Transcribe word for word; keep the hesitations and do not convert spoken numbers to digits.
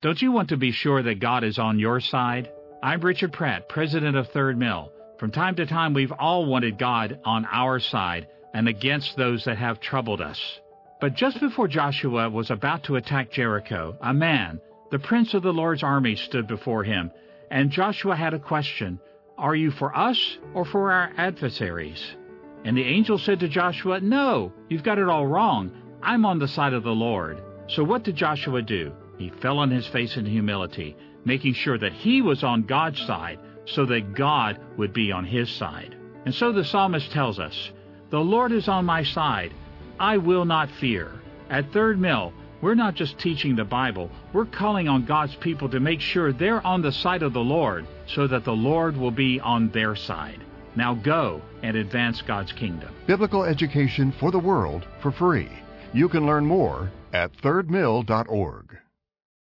Don't you want to be sure that God is on your side? I'm Richard Pratt, president of Third Mill. From time to time, we've all wanted God on our side and against those that have troubled us. But just before Joshua was about to attack Jericho, a man, the prince of the Lord's army, stood before him, and Joshua had a question: "Are you for us or for our adversaries?" And the angel said to Joshua, "No, you've got it all wrong. I'm on the side of the Lord." So what did Joshua do? He fell on his face in humility, making sure that he was on God's side so that God would be on his side. And so the psalmist tells us, "The Lord is on my side. I will not fear." At Third Mill, we're not just teaching the Bible. We're calling on God's people to make sure they're on the side of the Lord so that the Lord will be on their side. Now go and advance God's kingdom. Biblical education for the world for free. You can learn more at third mill dot org.